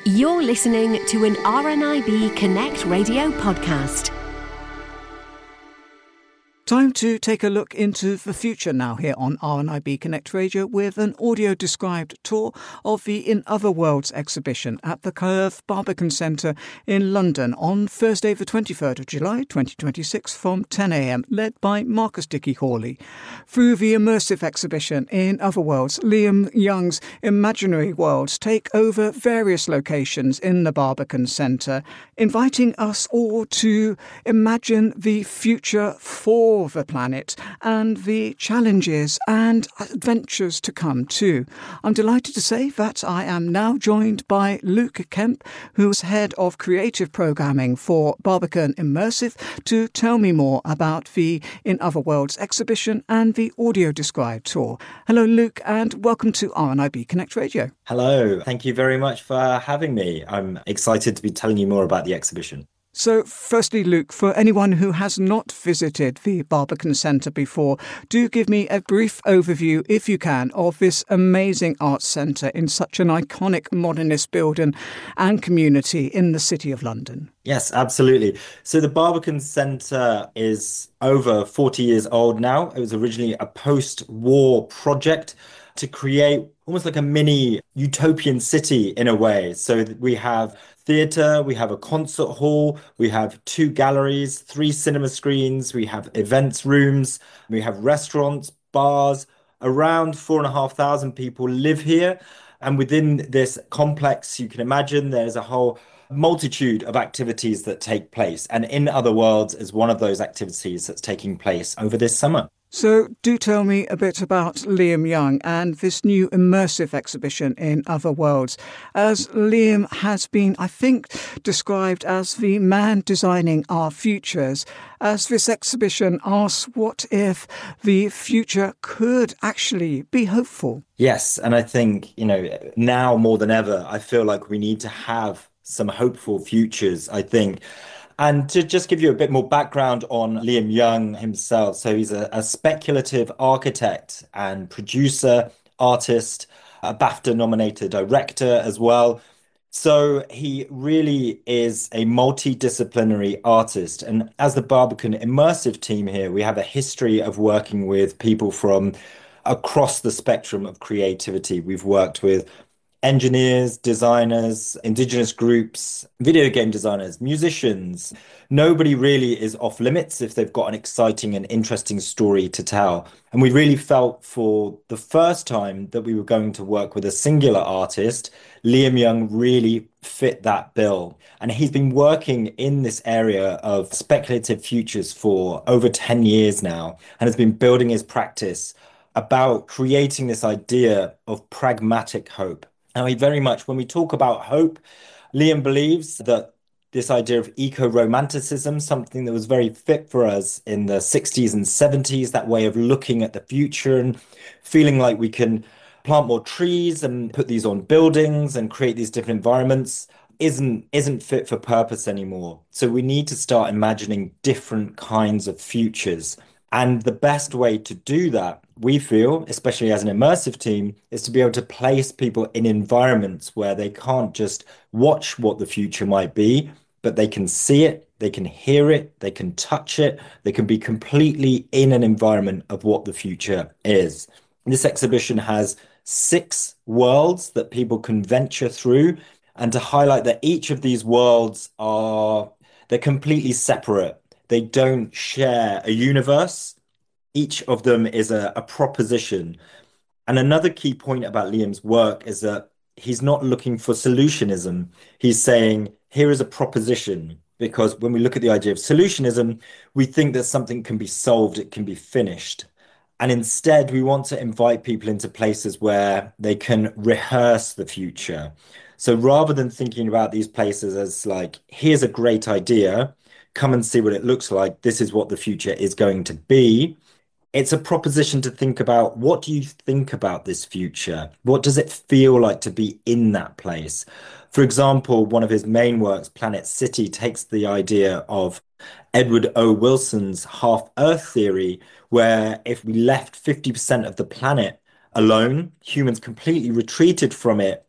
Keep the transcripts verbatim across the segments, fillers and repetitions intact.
You're listening to an R N I B Connect radio podcast. Time to take a look into the future now here on R N I B Connect Radio with an audio-described tour of the In Other Worlds exhibition at the Curve Barbican Centre in London on Thursday the twenty-third of July twenty twenty-six from ten a.m, led by Marcus Dickey Hawley. Through the immersive exhibition In Other Worlds, Liam Young's imaginary worlds take over various locations in the Barbican Centre, inviting us all to imagine the future for the planet and the challenges and adventures to come too. I'm delighted to say that I am now joined by Luke Kemp, who's head of creative programming for Barbican Immersive, to tell me more about the In Other Worlds exhibition and the audio described tour. Hello, Luke, and welcome to R N I B Connect Radio. Hello, thank you very much for having me. I'm excited to be telling you more about the exhibition. So, firstly, Luke, for anyone who has not visited the Barbican Centre before, do give me a brief overview, if you can, of this amazing arts centre in such an iconic modernist building and community in the City of London. Yes, absolutely. So the Barbican Centre is over forty years old now. It was originally a post-war project to create almost like a mini utopian city in a way. So we have theatre, we have a concert hall, we have two galleries, three cinema screens, we have events rooms, we have restaurants, bars. Around four and a half thousand people live here. And within this complex, you can imagine there's a whole multitude of activities that take place. And In Other Worlds is one of those activities that's taking place over this summer. So do tell me a bit about Liam Young and this new immersive exhibition In Other Worlds, as Liam has been, I think, described as the man designing our futures, as this exhibition asks what if the future could actually be hopeful. Yes, and I think, you know, now more than ever, I feel like we need to have some hopeful futures, I think. And to just give you a bit more background on Liam Young himself, so he's a, a speculative architect and producer, artist, a BAFTA-nominated director as well. So he really is a multidisciplinary artist. And as the Barbican Immersive team here, we have a history of working with people from across the spectrum of creativity. We've worked with engineers, designers, indigenous groups, video game designers, musicians. Nobody really is off limits if they've got an exciting and interesting story to tell. And we really felt for the first time that we were going to work with a singular artist. Liam Young really fit that bill. And he's been working in this area of speculative futures for over ten years now and has been building his practice about creating this idea of pragmatic hope. Now, he very much, when we talk about hope, Liam believes that this idea of eco-romanticism, something that was very fit for us in the sixties and seventies, that way of looking at the future and feeling like we can plant more trees and put these on buildings and create these different environments, isn't isn't fit for purpose anymore. So we need to start imagining different kinds of futures. And the best way to do that, we feel, especially as an immersive team, is to be able to place people in environments where they can't just watch what the future might be, but they can see it, they can hear it, they can touch it, they can be completely in an environment of what the future is. This exhibition has six worlds that people can venture through, and to highlight that each of these worlds are, they're completely separate. They don't share a universe. Each of them is a, a proposition. And another key point about Liam's work is that he's not looking for solutionism. He's saying, here is a proposition. Because when we look at the idea of solutionism, we think that something can be solved, it can be finished. And instead, we want to invite people into places where they can rehearse the future. So rather than thinking about these places as like, here's a great idea, come and see what it looks like, this is what the future is going to be. It's a proposition to think about, what do you think about this future? What does it feel like to be in that place? For example, one of his main works, Planet City, takes the idea of Edward O. Wilson's half-Earth theory, where if we left fifty percent of the planet alone, humans completely retreated from it,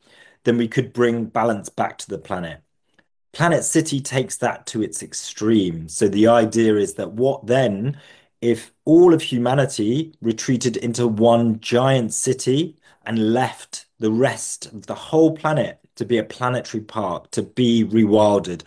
then we could bring balance back to the planet. Planet City takes that to its extreme. So the idea is that what then if all of humanity retreated into one giant city and left the rest of the whole planet to be a planetary park, to be rewilded,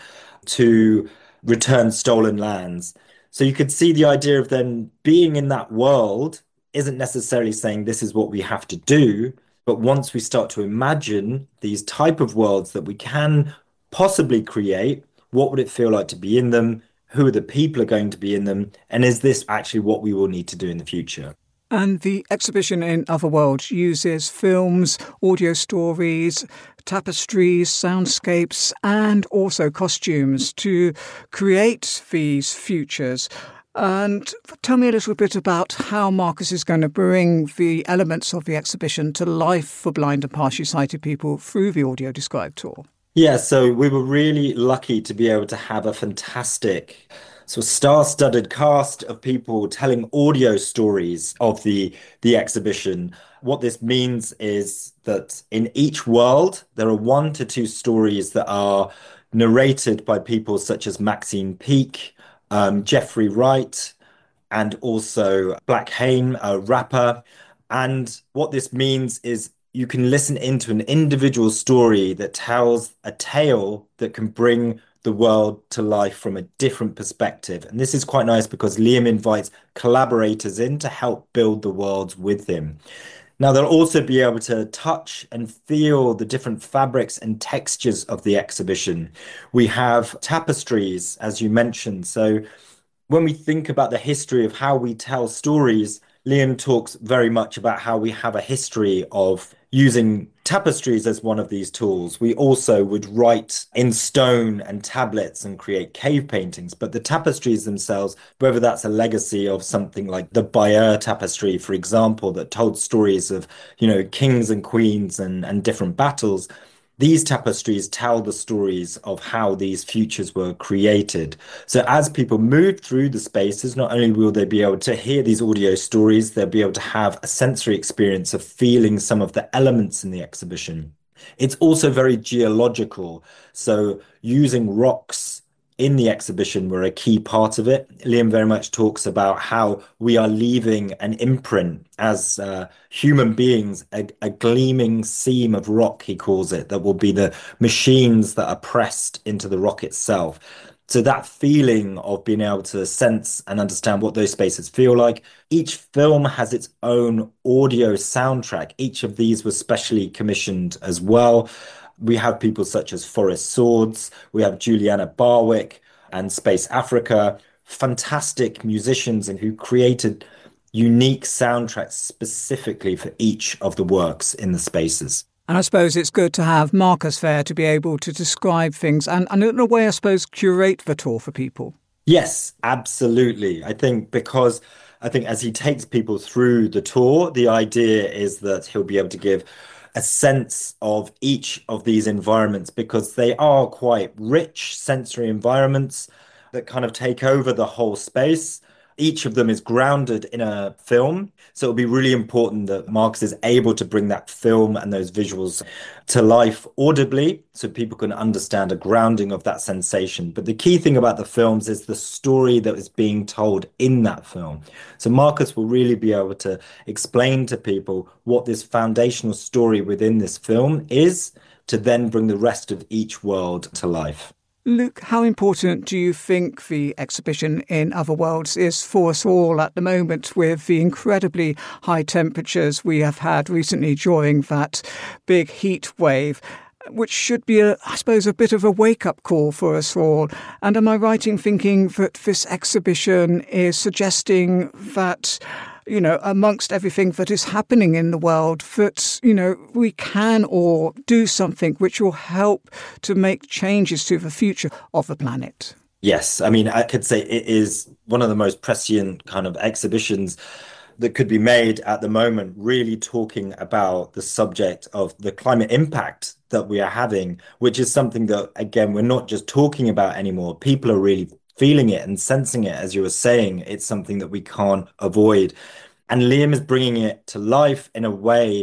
to return stolen lands? So you could see the idea of then being in that world isn't necessarily saying this is what we have to do, but once we start to imagine these type of worlds that we can possibly create, what would it feel like to be in them? Who are the people are going to be in them? And is this actually what we will need to do in the future? And the exhibition in Other Worlds uses films, audio stories, tapestries, soundscapes, and also costumes to create these futures. And tell me a little bit about how Marcus is going to bring the elements of the exhibition to life for blind and partially sighted people through the audio described tour. Yeah, so we were really lucky to be able to have a fantastic sort of star-studded cast of people telling audio stories of the, the exhibition. What this means is that in each world, there are one to two stories that are narrated by people such as Maxine Peake, um, Jeffrey Wright, and also Black Hayne, a rapper. And what this means is you can listen into an individual story that tells a tale that can bring the world to life from a different perspective. And this is quite nice because Liam invites collaborators in to help build the worlds with him. Now, they'll also be able to touch and feel the different fabrics and textures of the exhibition. We have tapestries, as you mentioned. So when we think about the history of how we tell stories, Liam talks very much about how we have a history of using tapestries as one of these tools. We also would write in stone and tablets and create cave paintings, but the tapestries themselves, whether that's a legacy of something like the Bayeux tapestry, for example, that told stories of, you know, kings and queens and, and different battles, these tapestries tell the stories of how these futures were created. So as people move through the spaces, not only will they be able to hear these audio stories, they'll be able to have a sensory experience of feeling some of the elements in the exhibition. It's also very geological. So using rocks in the exhibition were a key part of it. Liam very much talks about how we are leaving an imprint as uh, human beings, a, a gleaming seam of rock, he calls it, that will be the machines that are pressed into the rock itself. So that feeling of being able to sense and understand what those spaces feel like. Each film has its own audio soundtrack. Each of these was specially commissioned as well. We have people such as Forrest Swords, we have Juliana Barwick and Space Africa, fantastic musicians and who created unique soundtracks specifically for each of the works in the spaces. And I suppose it's good to have Marcus there to be able to describe things and, and in a way, I suppose, curate the tour for people. Yes, absolutely. I think because I think as he takes people through the tour, the idea is that he'll be able to give a sense of each of these environments because they are quite rich sensory environments that kind of take over the whole space. Each of them is grounded in a film. So it'll be really important that Marcus is able to bring that film and those visuals to life audibly so people can understand a grounding of that sensation. But the key thing about the films is the story that is being told in that film. So Marcus will really be able to explain to people what this foundational story within this film is to then bring the rest of each world to life. Luke, how important do you think the exhibition in Other Worlds is for us all at the moment with the incredibly high temperatures we have had recently during that big heat wave, which should be, a, I suppose, a bit of a wake-up call for us all? And am I right in thinking that this exhibition is suggesting that, you know, amongst everything that is happening in the world, that, you know, we can all do something which will help to make changes to the future of the planet? Yes, I mean, I could say it is one of the most prescient kind of exhibitions that could be made at the moment, really talking about the subject of the climate impact that we are having, which is something that, again, we're not just talking about anymore. People are really feeling it and sensing it, as you were saying. It's something that we can't avoid. And Liam is bringing it to life in a way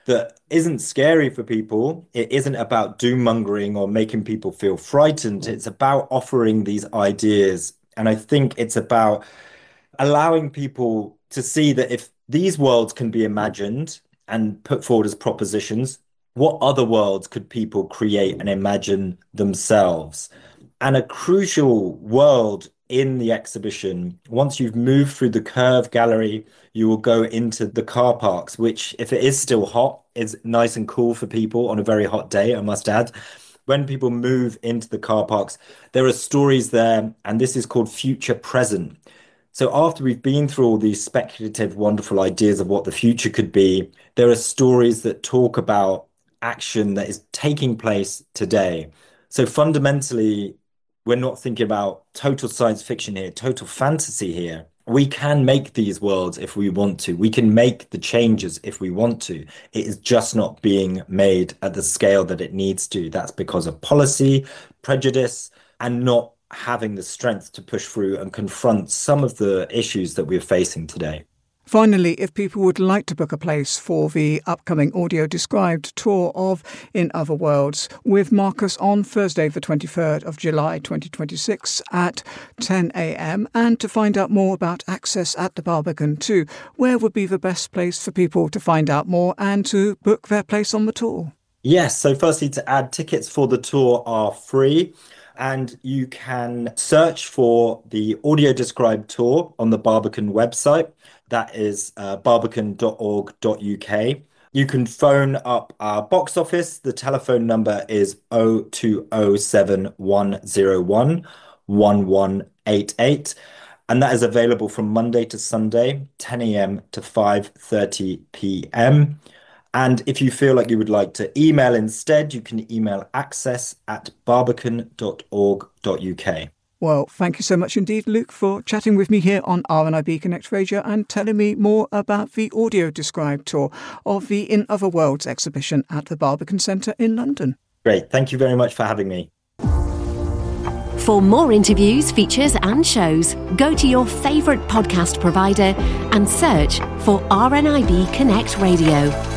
that isn't scary for people. It isn't about doom mongering or making people feel frightened. It's about offering these ideas. And I think it's about allowing people to see that if these worlds can be imagined and put forward as propositions, what other worlds could people create and imagine themselves? And a crucial world in the exhibition, once you've moved through the Curve Gallery, you will go into the car parks, which, if it is still hot, is nice and cool for people on a very hot day, I must add. When people move into the car parks, there are stories there, and this is called Future Present. So after we've been through all these speculative, wonderful ideas of what the future could be, there are stories that talk about action that is taking place today. So fundamentally, we're not thinking about total science fiction here, total fantasy here. We can make these worlds if we want to. We can make the changes if we want to. It is just not being made at the scale that it needs to. That's because of policy, prejudice, and not having the strength to push through and confront some of the issues that we're facing today. Finally, if people would like to book a place for the upcoming audio-described tour of In Other Worlds with Marcus on Thursday, the twenty-third of July twenty twenty-six at ten a.m, and to find out more about access at the Barbican too, where would be the best place for people to find out more and to book their place on the tour? Yes, so firstly, to add, tickets for the tour are free. And you can search for the audio described tour on the Barbican website. That is uh, barbican dot org dot U K. You can phone up our box office. The telephone number is oh two oh seven, one oh one, one one eight eight. And that is available from Monday to Sunday, ten a.m. to five thirty p.m. And if you feel like you would like to email instead, you can email access at barbican dot org dot U K. Well, thank you so much indeed, Luke, for chatting with me here on R N I B Connect Radio and telling me more about the audio-described tour of the In Other Worlds exhibition at the Barbican Centre in London. Great. Thank you very much for having me. For more interviews, features and shows, go to your favourite podcast provider and search for R N I B Connect Radio.